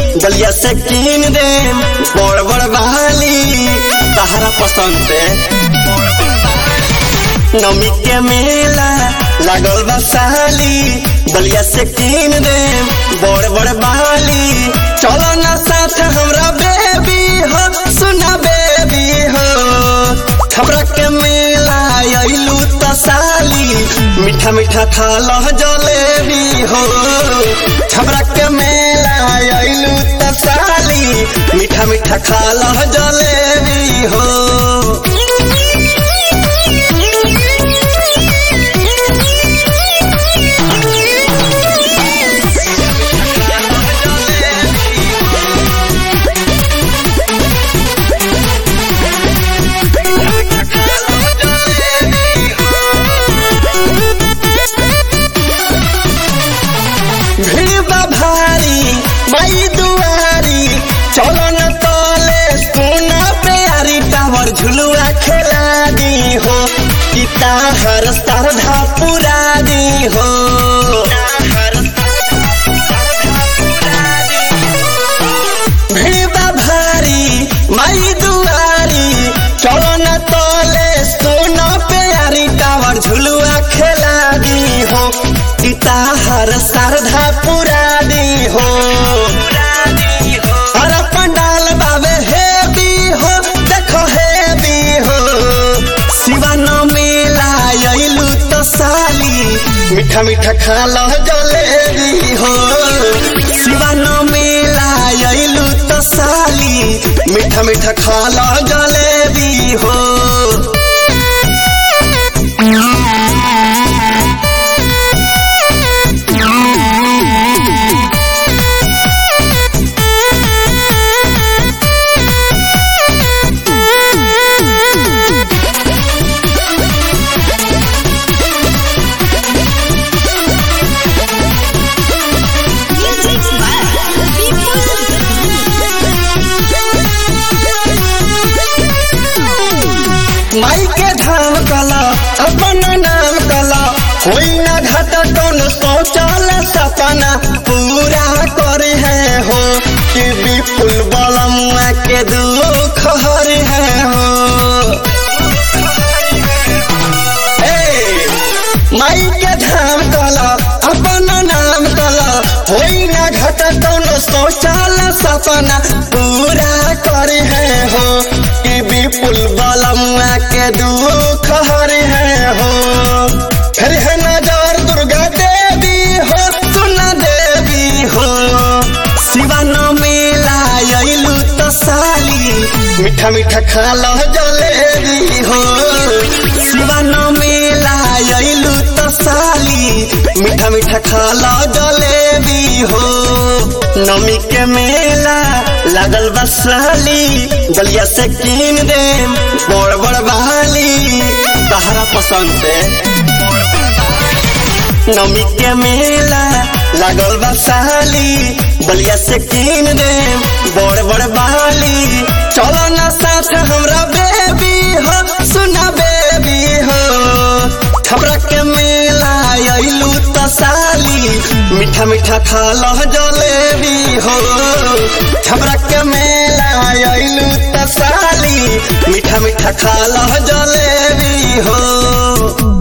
गलिया से कीन दे बड़ बड़ बाली तहरा पसंद से। नमी के मेला लागल बा साली गलिया से कीन दे बड़ बड़ बाली। चलो ना साथ हमरा बेबी हो सुना बेबी हो। हमरा के मेला आइलू त साली मीठा मीठा खा लो जलेबी हो। हमरा के मेला आइलू त साली मीठा मीठा खा लो जलेबी हो। भारी माई दुआरी चलो न तले सोना प्यारी टावर झुलुआ खेला दी हो कि ताहर श्रद्धा पूरा दी हो। भीड़ भारी माई दुआरी चलो न तले सोना प्यारी टावर झुलुआ खेला दी हो कि ताहर श्रद्धा पूरा दी हो। अरे पंडाल बाबे हेबी हो देखो हेबी हो। शिवन मेला आइलू तो साली मीठा मीठा खा लो जलेबी हो। शिवन मेला आइलू तो साली मीठा मीठा खा लो जलेबी हो। माई के धाम कला अपन नाम कला कोई ना घाटा कौन सोचल सपना पूरा करे है हो कि विपुल बलमुआ के दुख हर है हो। माई के धाम कला अपन नाम कला कोई ना घाटा कौन सोचल सपना पूरा करे है हो कि विपुल बलमुआ के दुख हर है हो। फिर है नजर दुर्गा देवी हो सुना देवी हो। शिवन मेला आइलू तो साली मीठा मीठा खा लो जलेबी हो। शिवन मेला आइलू तो साली मीठा मीठा खा लो जलेबी हो। नमी के मेला लागल बा साली गलिया से कीन दे बड़ बड़ बाली तहरा पसंद से। नमी के मेला लागल बा साली गलिया से कीन दे बड़ बड़ बाली। चलो ना साथ हमरा बेबी हो सुना बेबी हो। हमरा के मेला आइलू तो साली मीठा मीठा खा लो जलेबी हो। हमरा के मेला आइलू तो साली मीठा मीठा खा लो जलेबी हो।